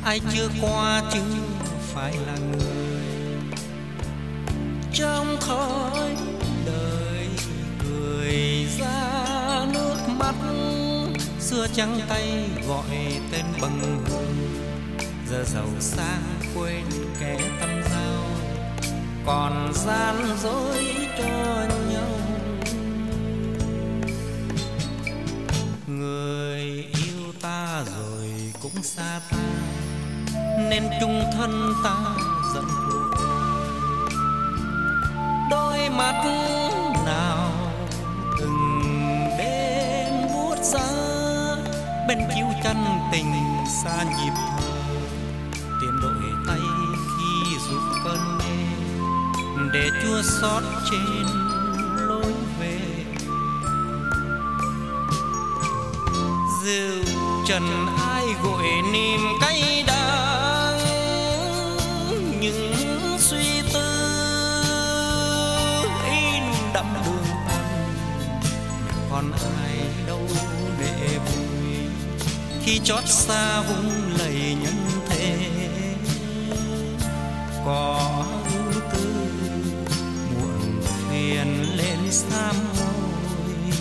ai chưa qua chứ phải là người trong thói đời cười ra nước mắt. Xưa trắng tay gọi tên bằng hương, giờ giàu sang quên kẻ tâm giao, còn gian dối cho nhau. Người yêu ta rồi cũng xa ta, nên chung thân ta giận cuộc. Đôi mắt nào từng đêm buốt giá, bên chiếu chân tình xa nhịp thở. Tiền đổi tay khi giúp cơn mê, để chua xót trên lối về. Rượu trần ai gội niềm cay đắng, những suy tư in đậm đường hằn. Còn ai đâu để vui khi chót xa vung lầy nhân thế. Có ưu tư muộn phiền lên xám môi,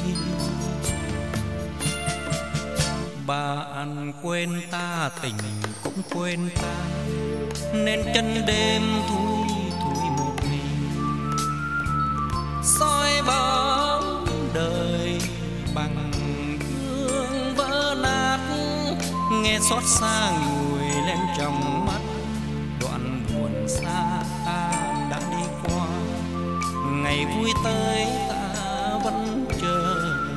bạn quên ta tình cũng quên ta, nên chân đêm thui thui một mình. Soi bóng đời bằng gương vỡ nát, nghe xót xa ngùi lên trong mắt. Đoạn buồn xa ta đã đi qua, ngày vui tới ta vẫn chờ.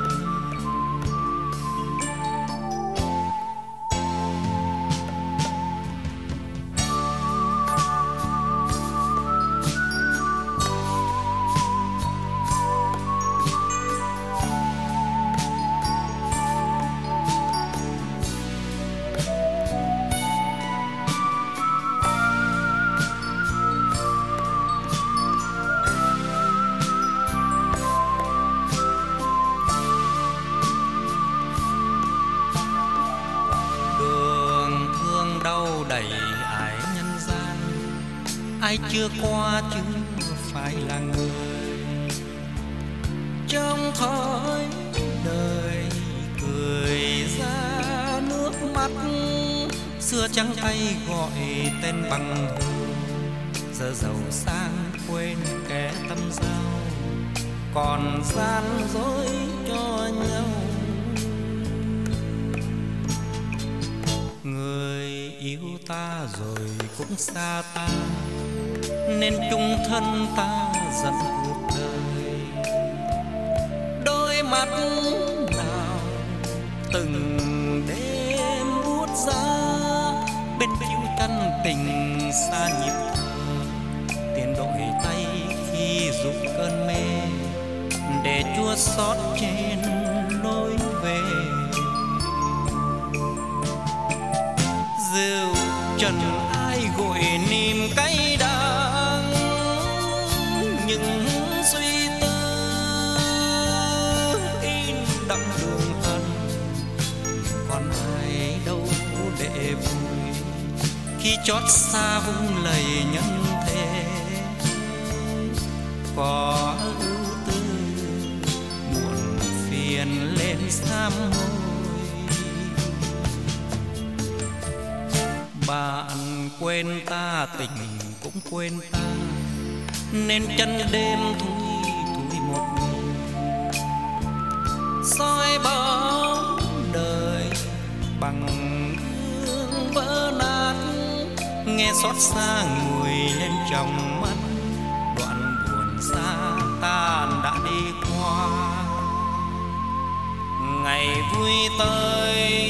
Đầy ải nhân gian, ai chưa qua chứ phải là người trong thói đời cười ra nước mắt. Xưa trắng tay gọi tên bằng hương, giờ giàu sang quên kẻ tâm giao, còn gian dối cho nhau. Người yêu ta rồi cũng xa ta, nên chung thân ta giận cuộc đời. Đôi mắt nào từng đêm buốt giá, bên chiếu chân tình xa nhịp thở. Tiền đổi tay khi giúp cơn mê, để chua xót trên lối về. Rượu trần ai gội niềm cay đắng, những suy tư in đậm đường hằn. Còn ai đâu để vui khi chót xa vung lầy nhân thế. Có ưu tư muộn phiền lên xám môi, bạn quên ta tình cũng quên ta, nên chân đêm thui thui một mình. Soi bóng đời bằng gương vỡ nát, nghe xót xa ngùi lên trong mắt. Đoạn buồn xa ta đã đi qua, ngày vui tới